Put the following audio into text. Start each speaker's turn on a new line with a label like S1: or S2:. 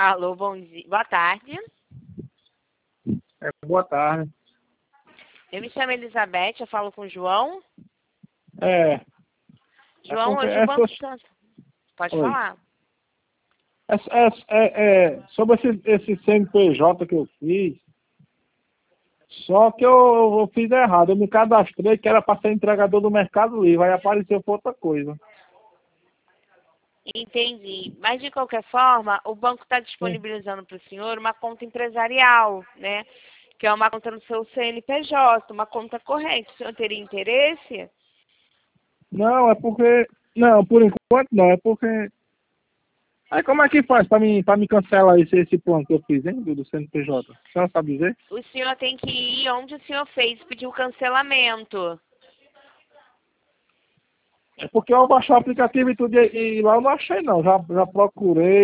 S1: Alô, bom dia. Boa tarde.
S2: Boa tarde.
S1: Eu me chamo Elizabeth, eu falo com o João. João,
S2: porque
S1: hoje o banco tá... Pode
S2: Oi.
S1: falar.
S2: Sobre esse CNPJ que eu fiz, só que eu fiz errado. Eu me cadastrei que era para ser entregador do Mercado Livre, aí apareceu por outra coisa.
S1: Entendi. Mas, de qualquer forma, o banco está disponibilizando para o senhor uma conta empresarial, né? Que é uma conta no seu CNPJ, uma conta corrente. O senhor teria interesse?
S2: Não, é porque... Não, por enquanto não, é porque... Aí como é que faz para me cancelar esse plano que eu fiz, hein, do CNPJ? A senhora sabe dizer?
S1: O senhor tem que ir onde o senhor fez, pedir o cancelamento.
S2: É porque eu baixei o aplicativo e tudo, e lá eu não achei não, já procurei.